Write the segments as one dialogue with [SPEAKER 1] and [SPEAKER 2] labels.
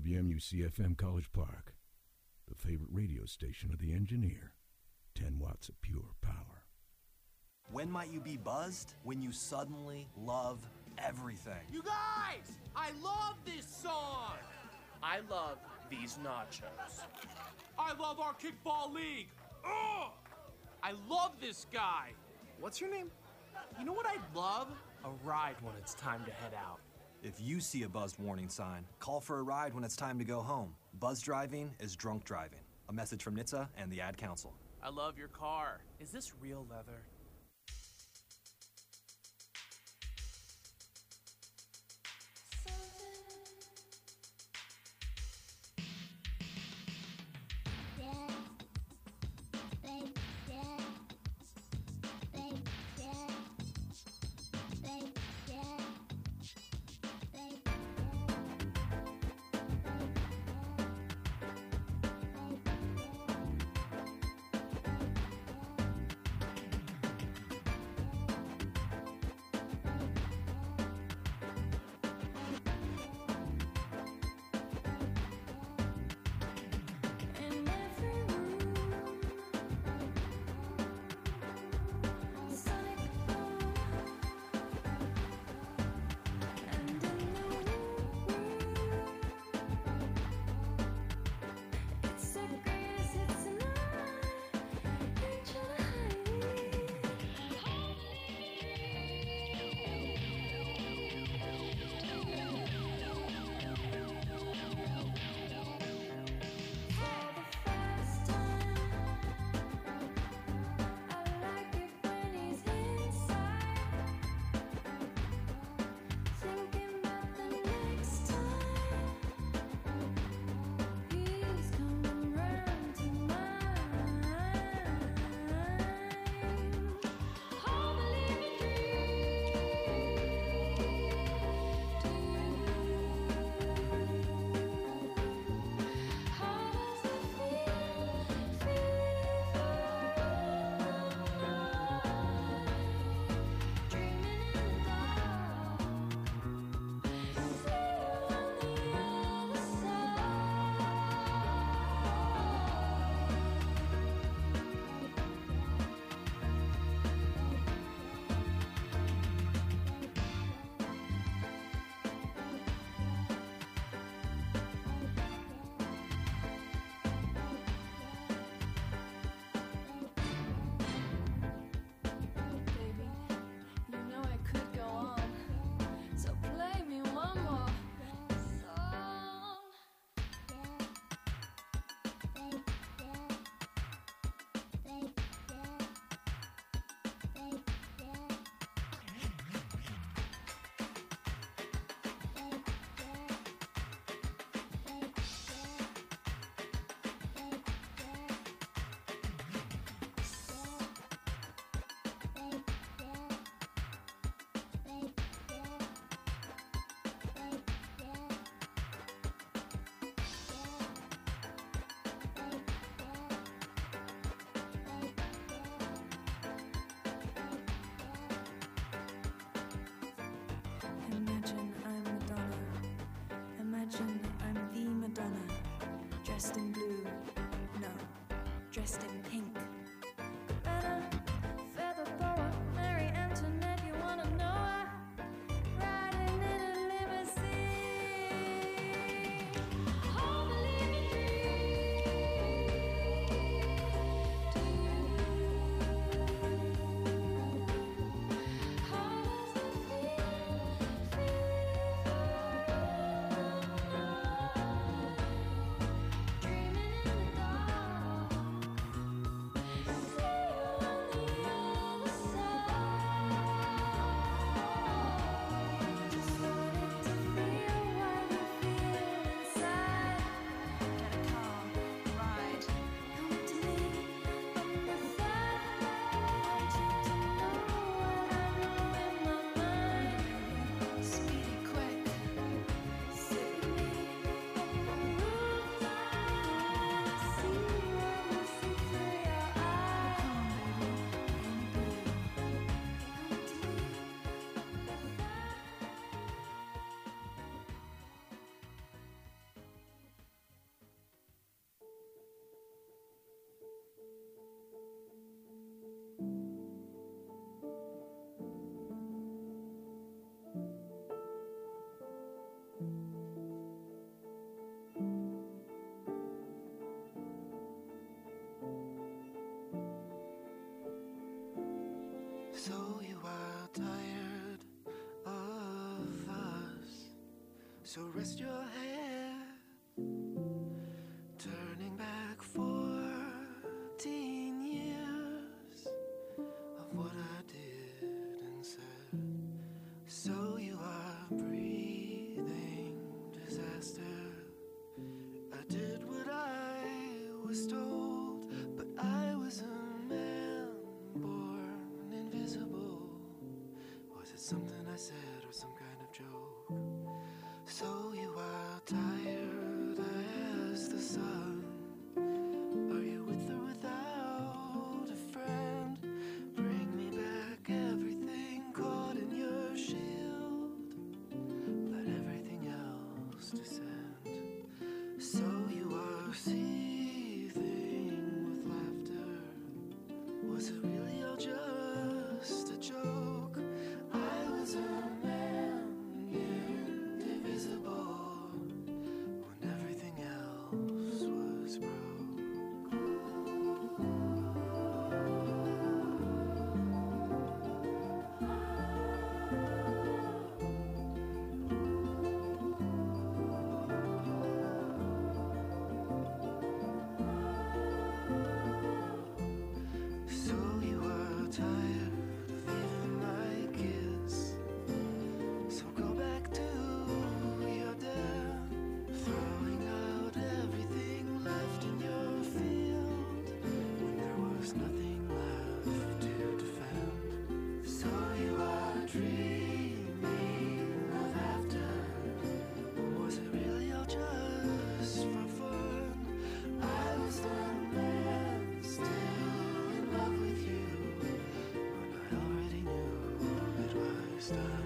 [SPEAKER 1] WMUC-FM College Park, the favorite radio station of the engineer. 10 watts of pure power.
[SPEAKER 2] When might you be buzzed? When you suddenly love everything.
[SPEAKER 3] You guys! I love this song!
[SPEAKER 4] I love these nachos.
[SPEAKER 3] I love our kickball league! Ugh! I love this guy! What's your name? You know what I'd love? A ride when it's time to head out.
[SPEAKER 2] If you see a buzzed warning sign, call for a ride when it's time to go home. Buzz driving is drunk driving. A message from NHTSA and the Ad Council.
[SPEAKER 4] I love your car. Is this real leather?
[SPEAKER 5] dressed in blue, no, dressed in pink. Cabana, feather boa, Mary Antoinette, you wanna know her? Riding in a limousine. Home a living dream. How does it feel? Dreaming
[SPEAKER 6] So rest your head, turning back 14 years of what I did and said. So you are breathing disaster. I did what I was told, but I was a man born invisible. Was it something I said or some kind of joke? So you are tired as the sun. Are you with or without a friend? Bring me back everything caught in your shield. Let everything else descend. So you are seething with laughter. Was it really all just a joke? I was a man indivisible when everything else was broke. So you are tired of leaving my kids. So go back to your den, throwing out everything left in your field when there was nothing left to defend. So you are dreaming of after. Was it really all just for fun? I was the man still in love with you when I already knew it was done.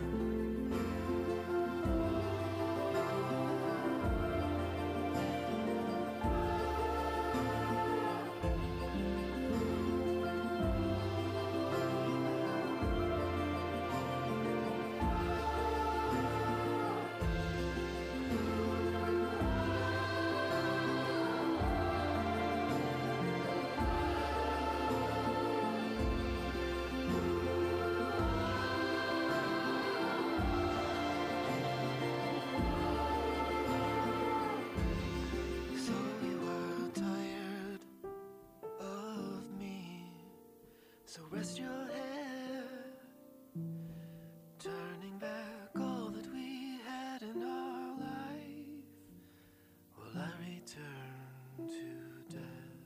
[SPEAKER 6] So you are tired of me. So rest your head, turning back all that we had in our life. Will I return to death?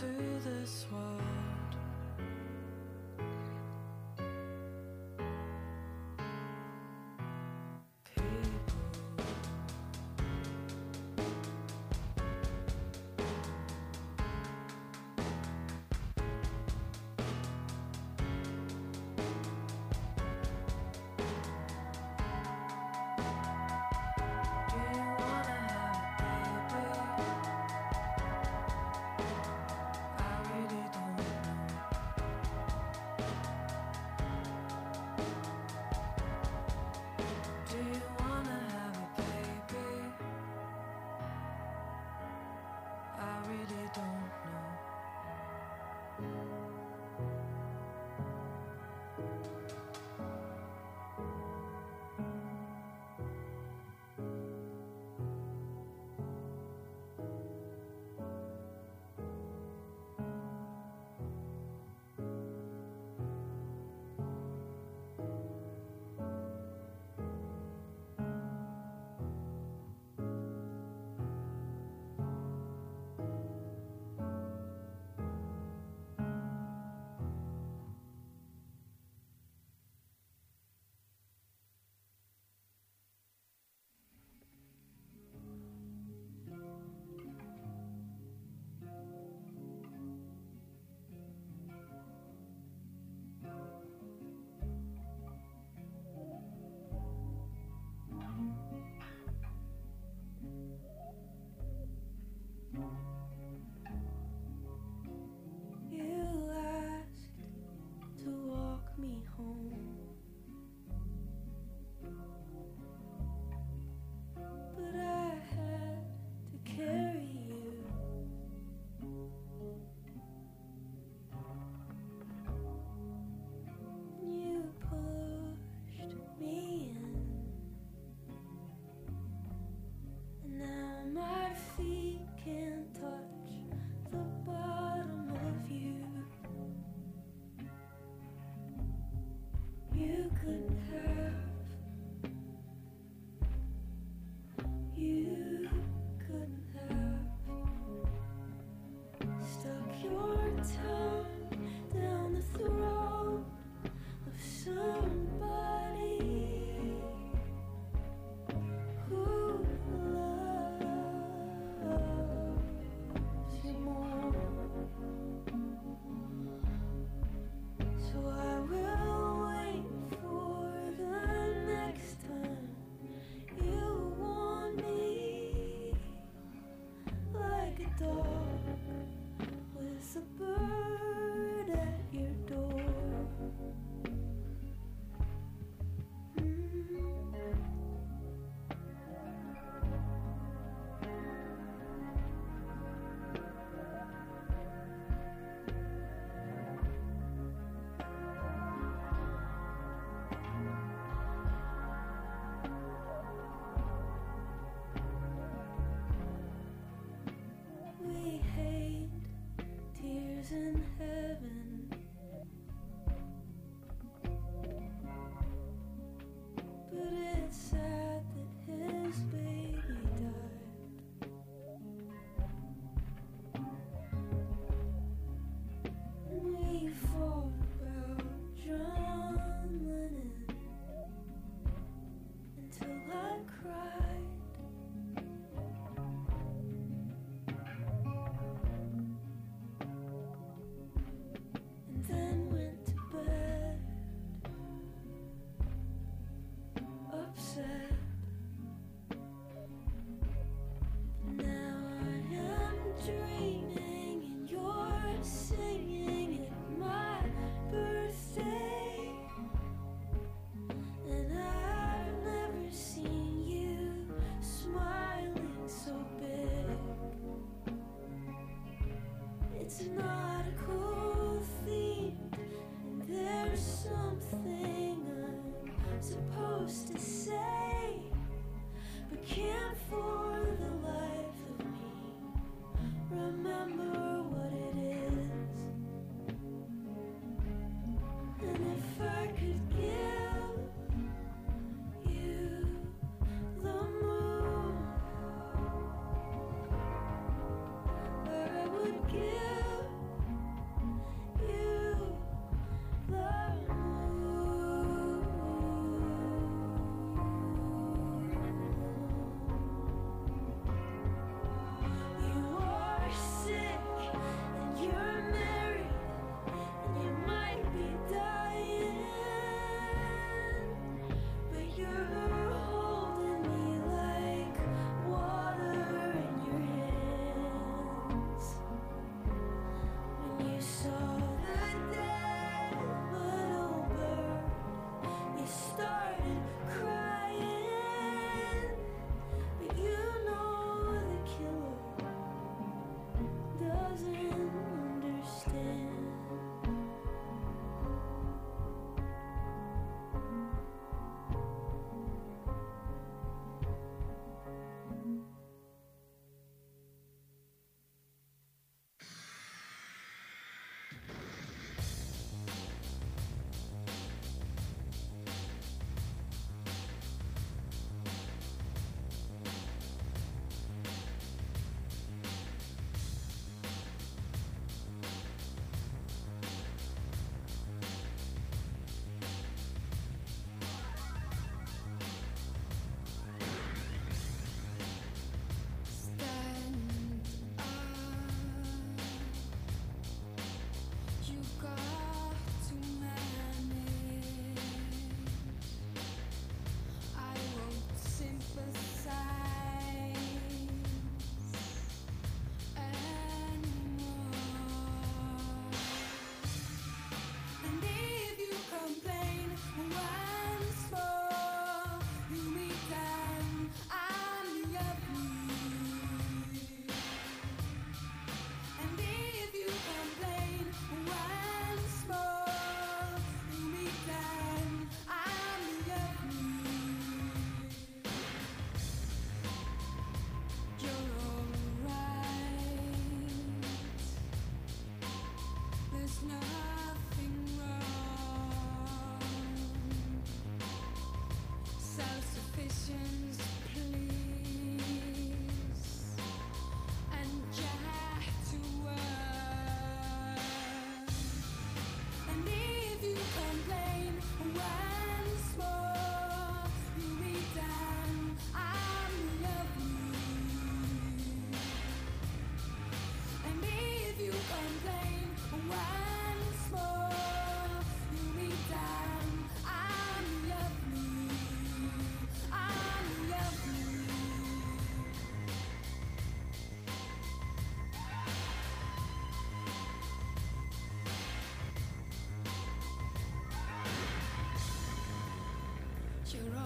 [SPEAKER 5] to this world. I really don't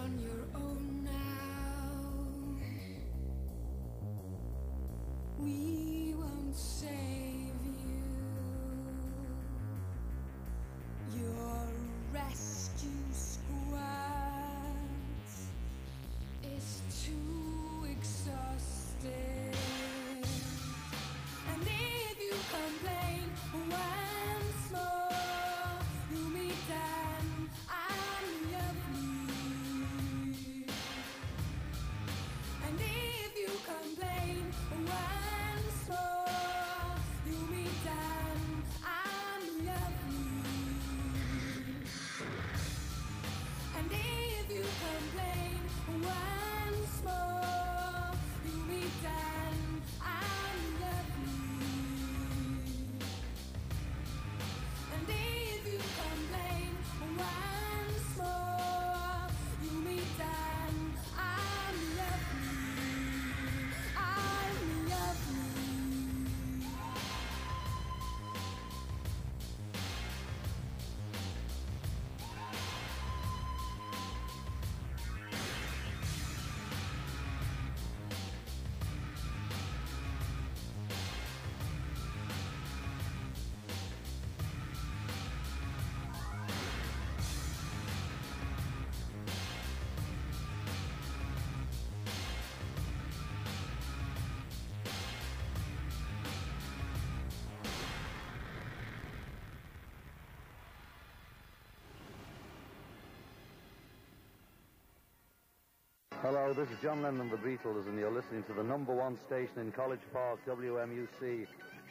[SPEAKER 5] on your own now. We won't save you. Your rescue squad is too exhausted. And if you complain once more, you meet them. I'm lovely. And if you complain once more, you meet them. I'm lovely. And if you complain once more, you meet them. I'm lovely. And if you complain once more, you meet them. I'm lovely. I'm lovely.
[SPEAKER 7] Hello, this is John Lennon of the Beatles, and you're listening to the #1 station in College Park, WMUC.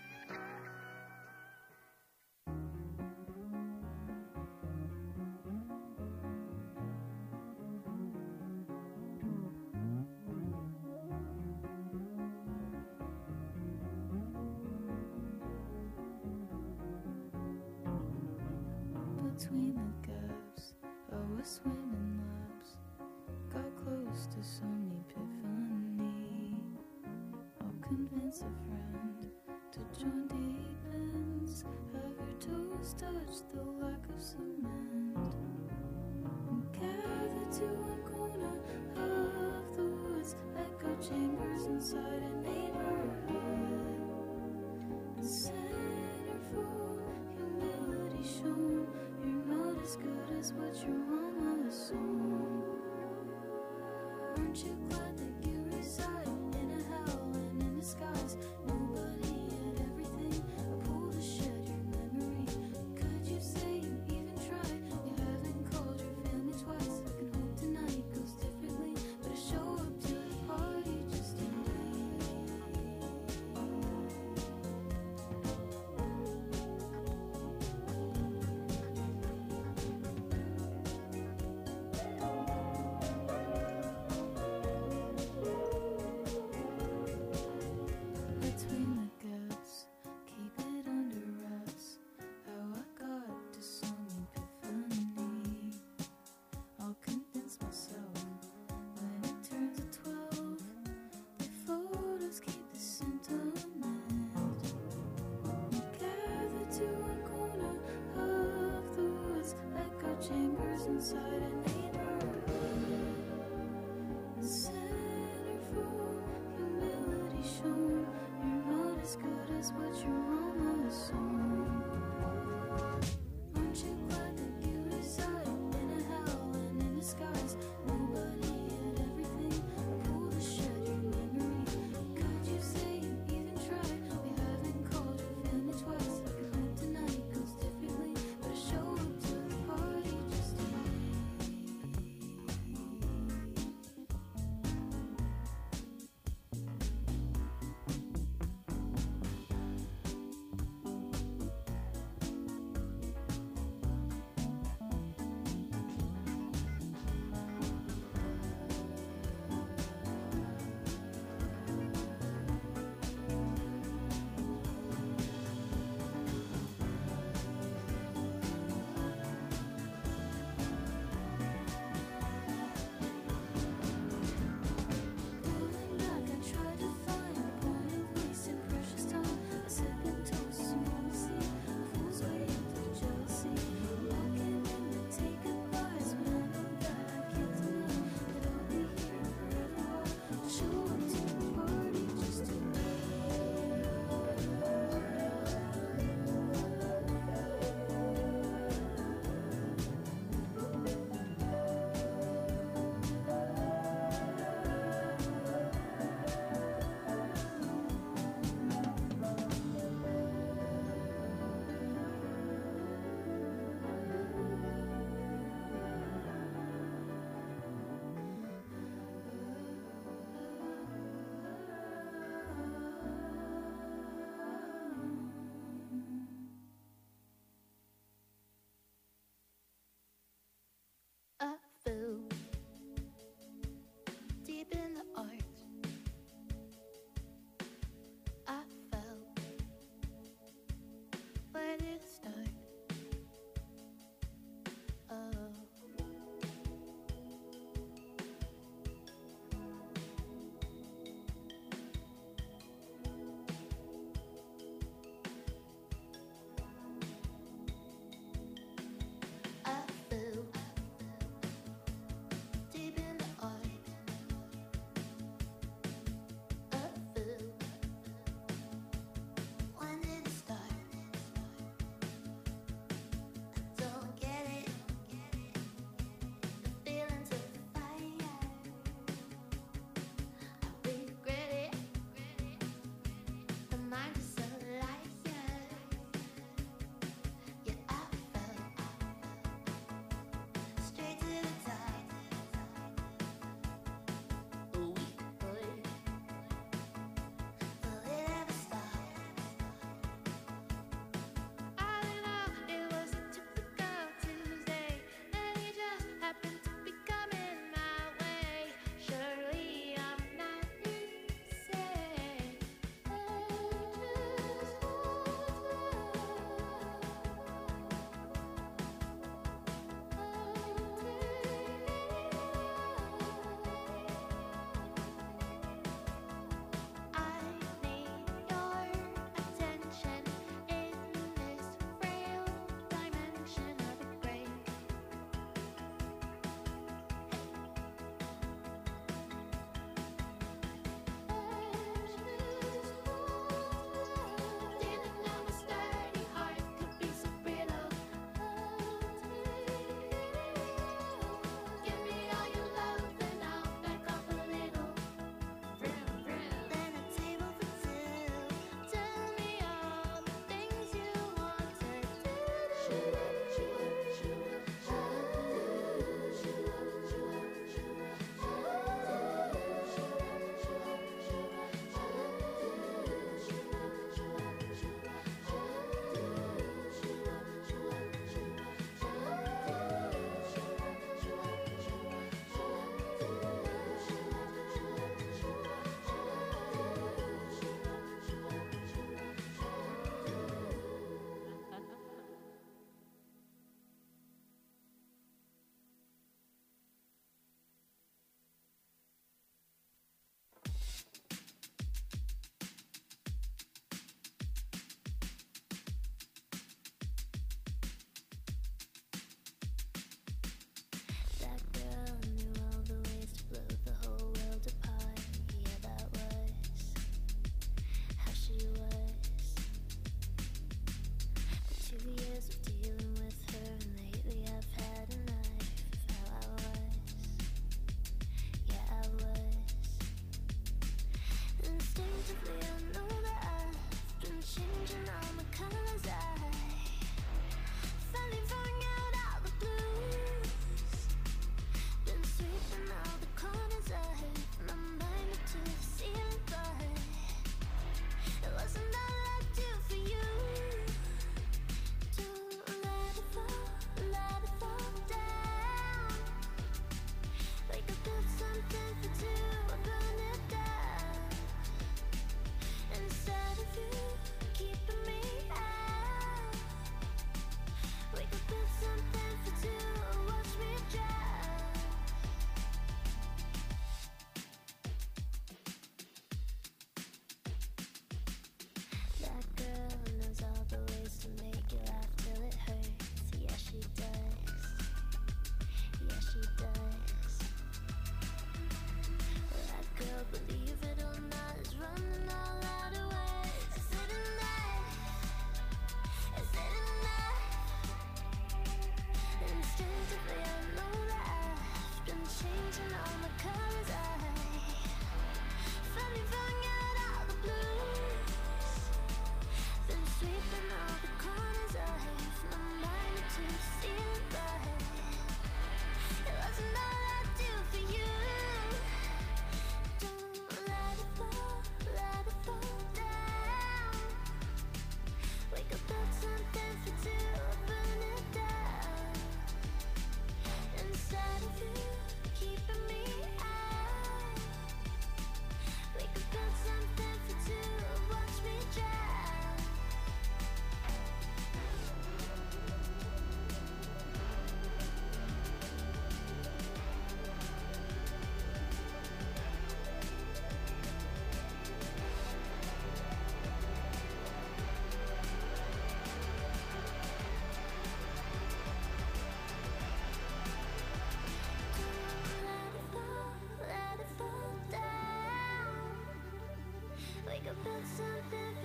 [SPEAKER 5] Between the gaps, I was swimming laps. Got close to some epiphany. I'll convince a friend to join deep ends. Have your toes touch the lack of cement. And gather to one corner of the woods. Echo chambers inside a neighborhood. And centerfold, humility shown. You're not as good as what your mama assumed. Aren't you glad that you reside in a hell and in disguise? Nobody had everything. I pulled to shed your memory. Could you say you even tried? You haven't called your family twice. I can hope tonight goes differently, but I show up to the party just in between the gaps, keep it under wraps. How I got to some epiphany. I'll convince myself when it turns to 12. The photos keep the sentiment. We gather to one corner of the woods. Echo chambers inside a neighborhood. And centerfold, humility shown. You're not as good as what your mama assumed. Aren't you glad that you reside in a hell and in disguise? Nobody had everything. I pulled to shed your memory. Could you say you even tried? We haven't called your family twice. I can hope tonight goes differently, but I show up to the party just in case.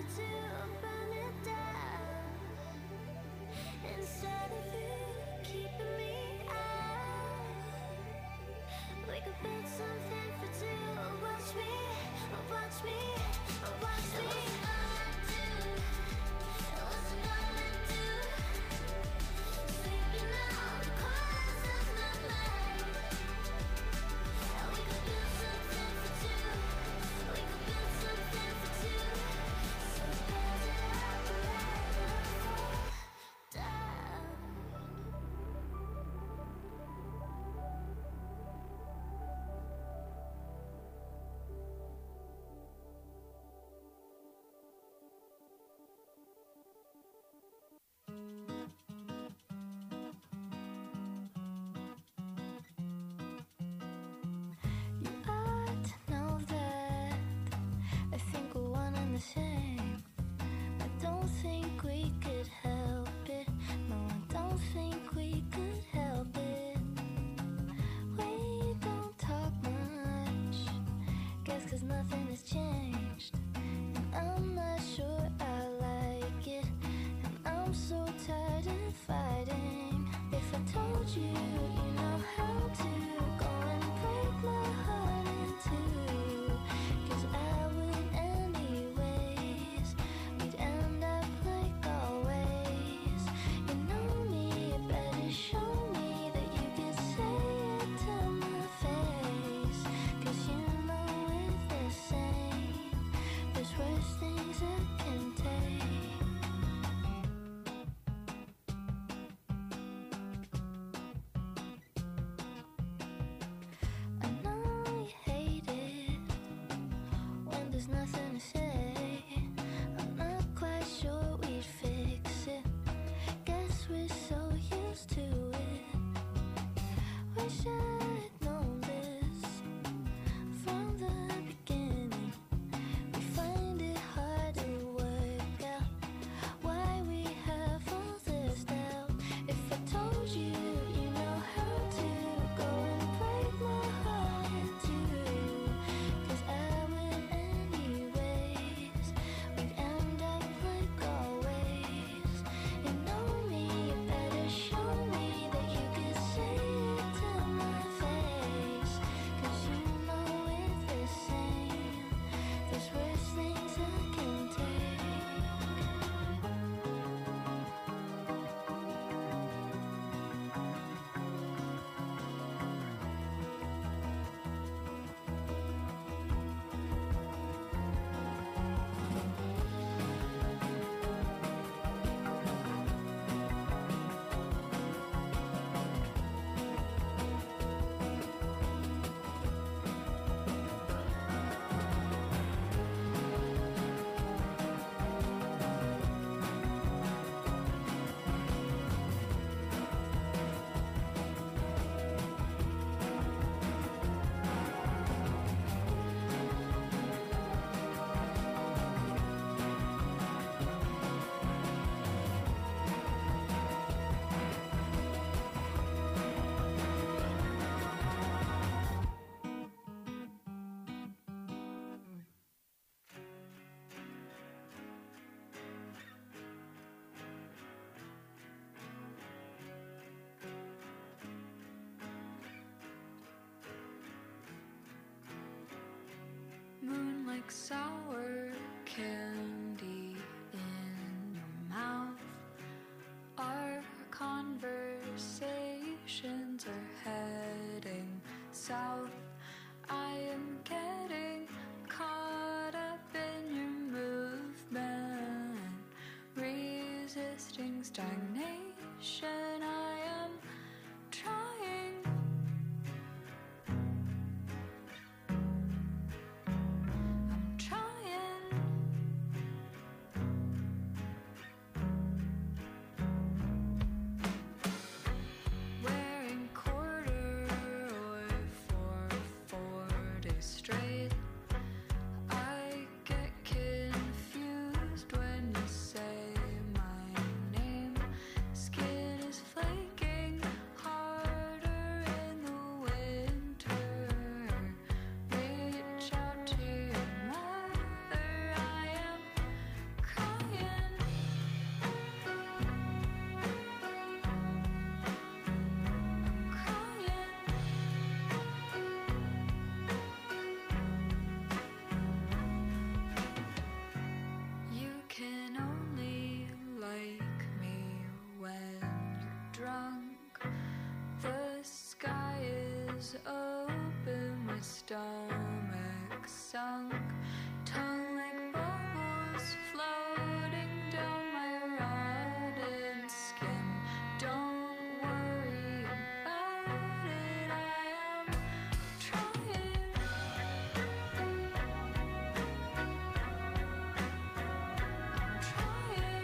[SPEAKER 5] to burn it down instead of you keeping me out. We could build something for two. Watch me, watch me, watch me. Nothing to say. I'm not quite sure we'd fix it. Guess we're so used to it. Wish I'd known this from the beginning. We find it hard to work out why we have all this doubt. If I told you, you know how to go and break my heart in two. 'Cause I would anyways. We'd end up like always. You know me, you better show me that you could say it to my face. 'Cause you know it's the same. There's worse things I can take. Moon like sour candy in your mouth. Our conversations are heading south. I am getting caught up in your movement, resisting stagnation. I am trying. I'm trying. Wearing corduroy for 4 days straight. I get confused when you say my name. Skin is flaking harder in the winter. Reach out to your mother. I am was open, my stomach sunk, tongue like bubbles floating down my rotted skin. Don't worry about it, I am trying. I'm trying.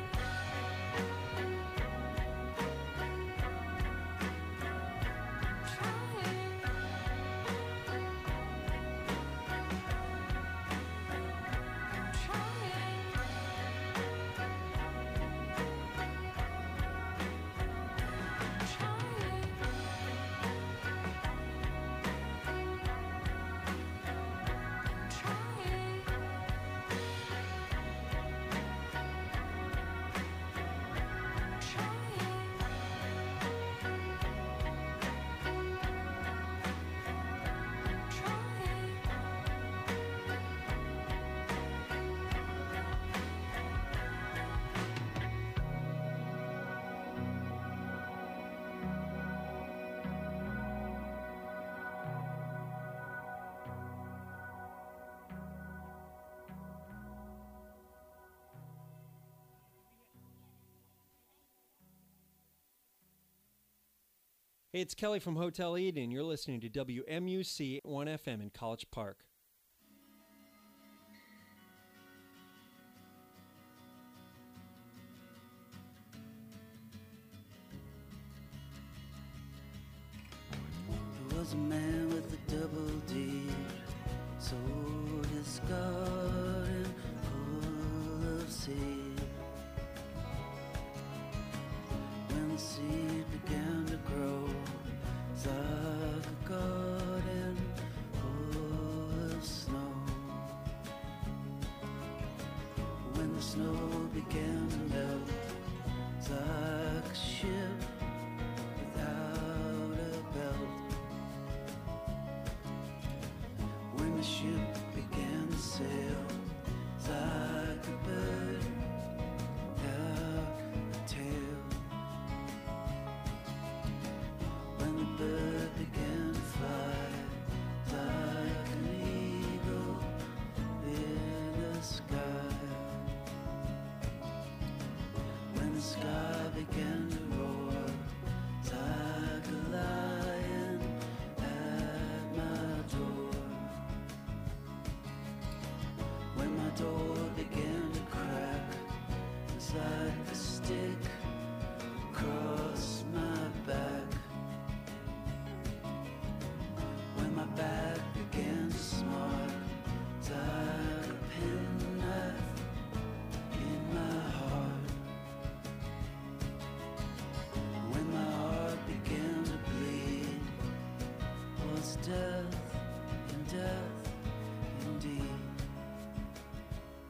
[SPEAKER 8] Hey, it's Kelly from Hotel Eden. You're listening to WMUC 1FM in College Park.
[SPEAKER 9] There was a man with a double deed, sold his garden full of seed. When the seed began to grow, it's like a garden full of snow. When the snow began to melt, it's like a ship without a belt. When the ship began to sail, it's like a bird without a tail. When the bird began to fly, it's like an eagle in the sky. When the sky began to roar, it's like a lion at my door. When my door began to crack, it's like a stick across my back. When my back began to smart, it's like a penknife in my heart. When my heart began to bleed, was death and death indeed.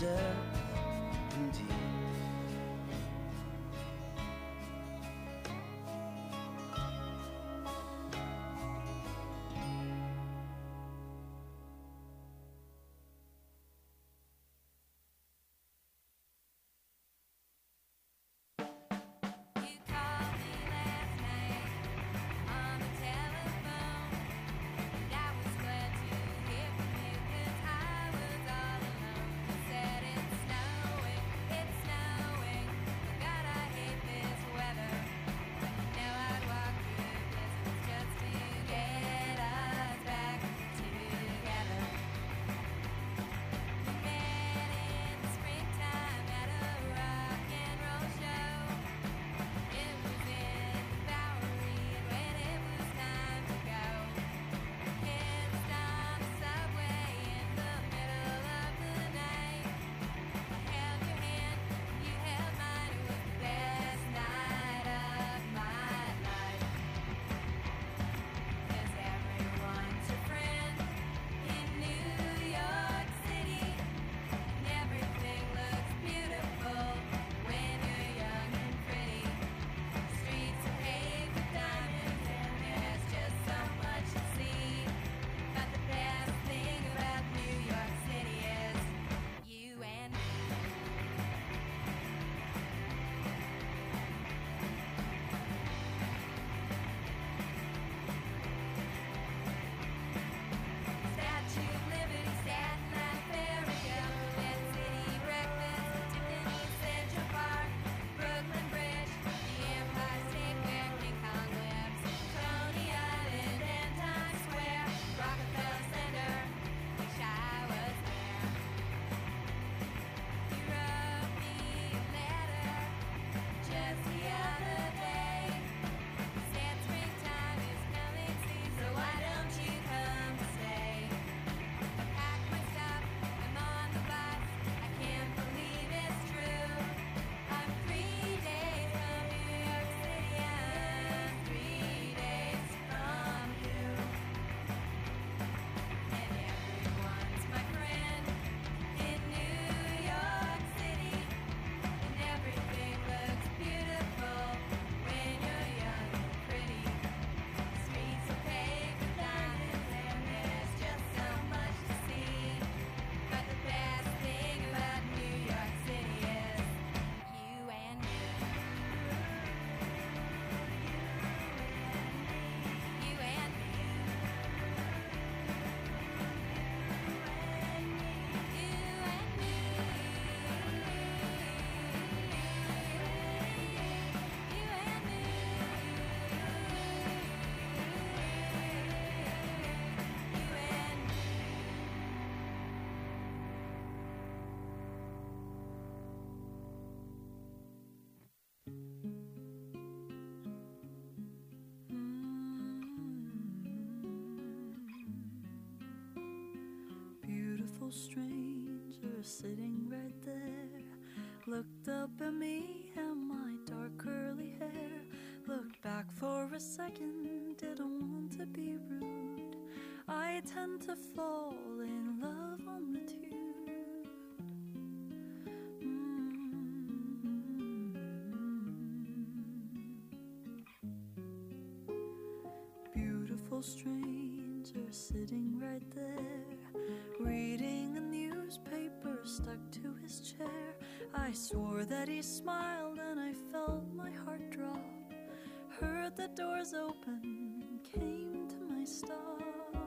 [SPEAKER 9] death indeed.
[SPEAKER 10] Stranger sitting right there looked up at me and my dark curly hair, looked back for a second, didn't want to be rude. I tend to fall in love on the tube. Beautiful stranger sitting right there, reading a newspaper stuck to his chair. I swore that he smiled and I felt my heart drop. Heard the doors open, came to my stop.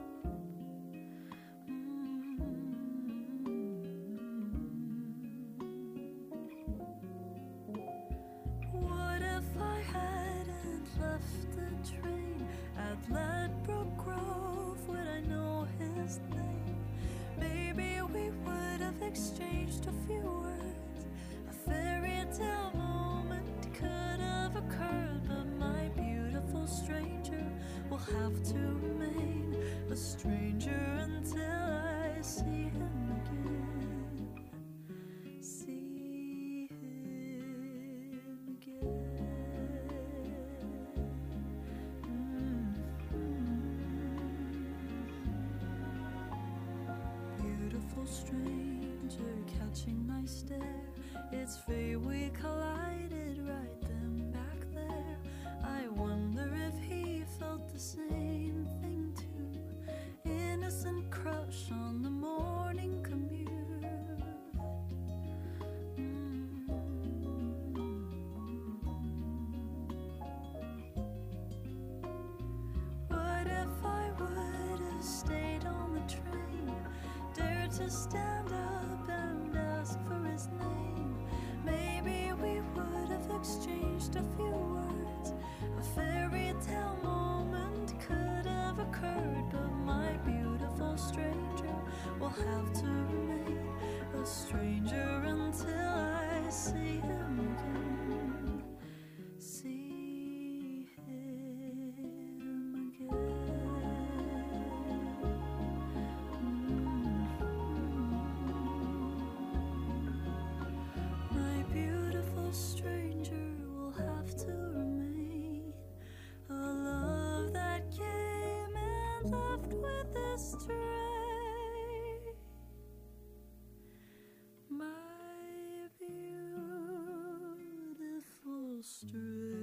[SPEAKER 10] What if I hadn't left the train at Ledbroke Grove? Would I know his name? Maybe we would have exchanged a few words. A fairy tale moment could have occurred, but my beautiful stranger will have to remain a stranger until I see him again. See him again. Beautiful stranger catching my It's fate we collided right then back there. I wonder if he felt the same thing too. Innocent crush on the morning commute. What if I would have stayed on the train, dared to stand up and ask for his name? Maybe we would have exchanged a few words. A fairy tale moment could have occurred, but my beautiful stranger will have to remain a stranger until I see him again. See him My beautiful stranger will have to remain a love that came and left with a stray. My beautiful stranger.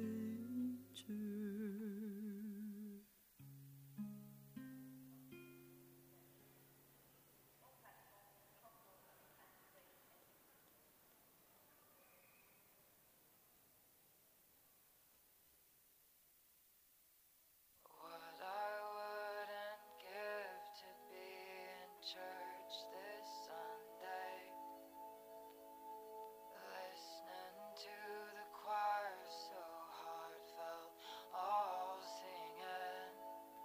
[SPEAKER 6] What I wouldn't give to be in church this Sunday, listening to the choir so heartfelt, all singing.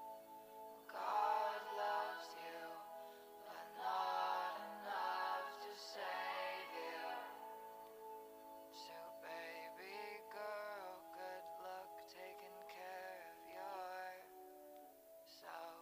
[SPEAKER 6] God loves you, but not enough to save you. So baby girl, good luck taking care of yourself.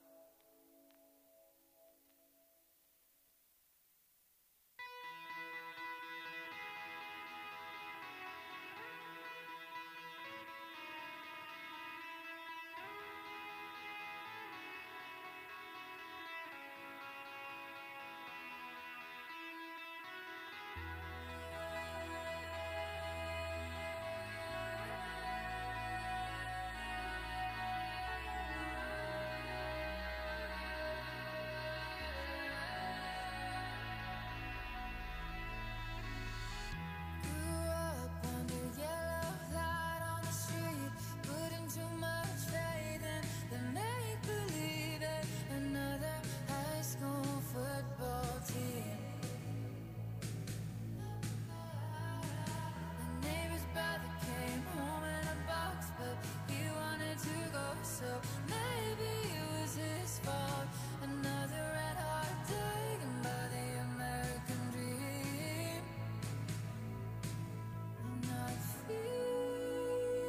[SPEAKER 5] Grew up under yellow light on the street, putting too much faith in the make-believe at another high school football team. The neighbor's brother came home in a box, but he wanted to go, so maybe it was his fault. Another red heart taken by the American dream. And I feel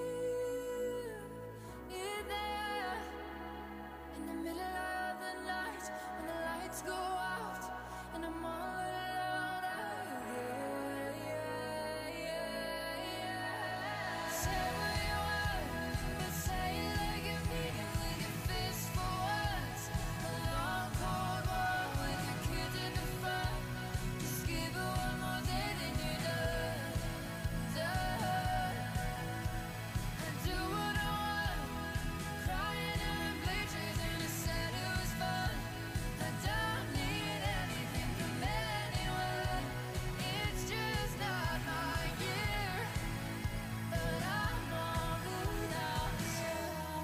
[SPEAKER 5] it there in the middle of the night when the lights go out and I'm all alone. Say what you want, but say it like you mean it with your fist for once. A long cold war with your kids in the front. Just give it one more day, then you're done. I do what I want, crying in bleachers, and I said it was fun. I don't need anything from anyone. It's just not my year, but I'm all without you.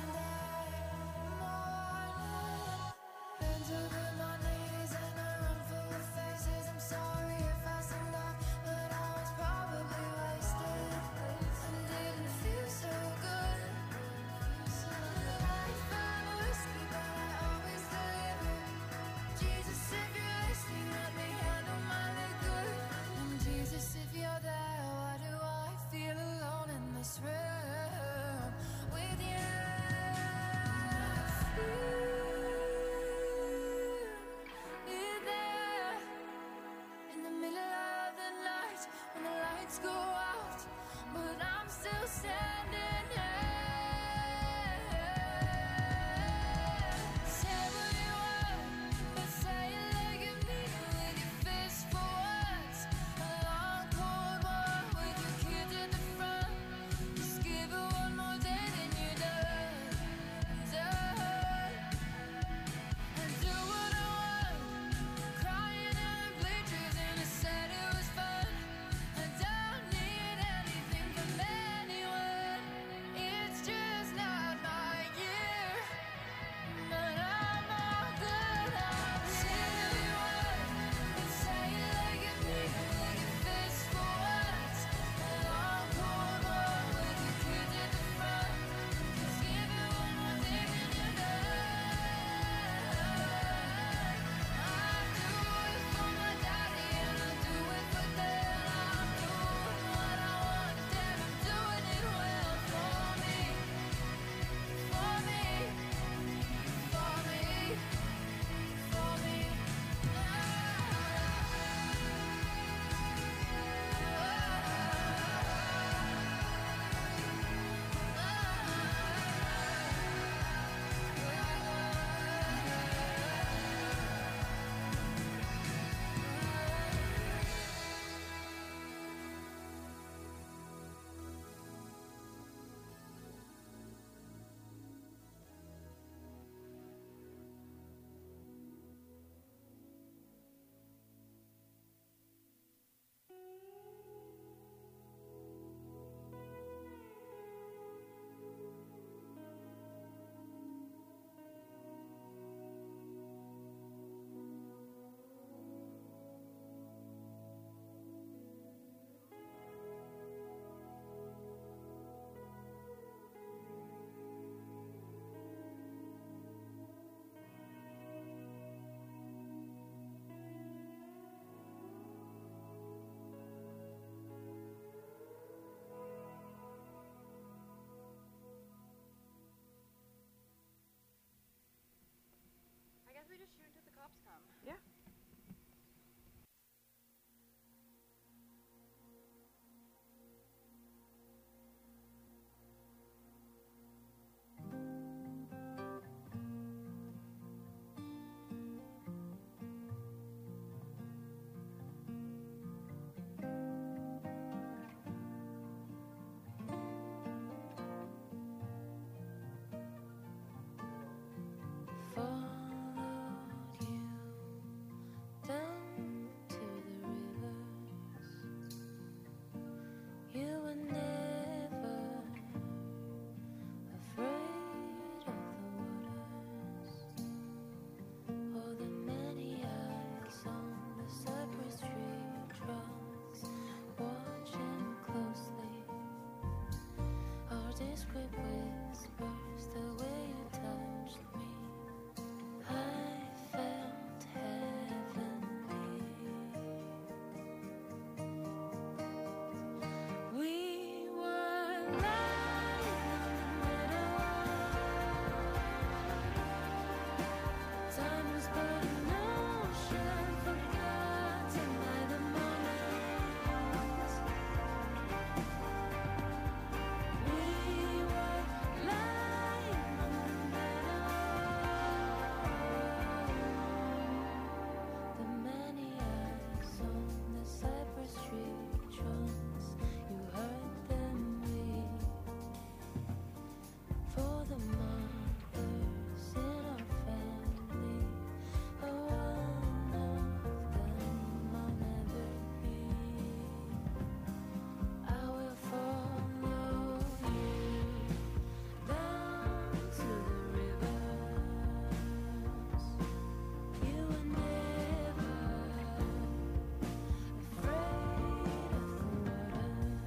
[SPEAKER 5] Bent over my knees in a room full of faces. I'm sorry if I seemed off, but I was probably wasted and didn't feel so good. I found whiskey, but I always deliver. Jesus, if you're listening, let me handle my liquor. And Jesus, if you're there, why do I feel alone in this room with you? Feel it there in the middle of the night when the lights go out, but I'm still standing here. Say what you want, but say it like you mean it with your fist for once. A long cold Secret whispers, the way you touched me, I felt heavenly. We were lying in the middle. Time was but an ocean, forgotten by the moment. We were lying in the middle. The many eyes on the cypress tree trunks, you heard them weep. For the mothers in our family, one of them I'll never be. I will follow you down to the rivers. You were never afraid of the water.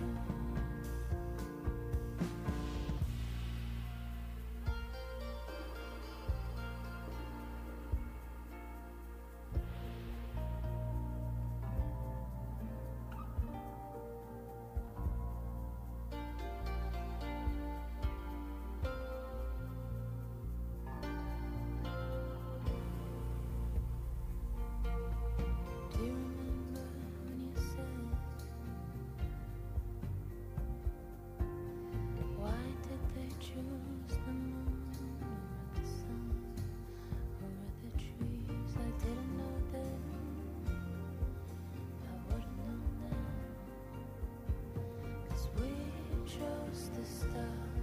[SPEAKER 5] Do you remember when you said, why did they choose the moon over the sun, over the trees? I didn't know then, I wouldn't know then, 'cause we chose the stars.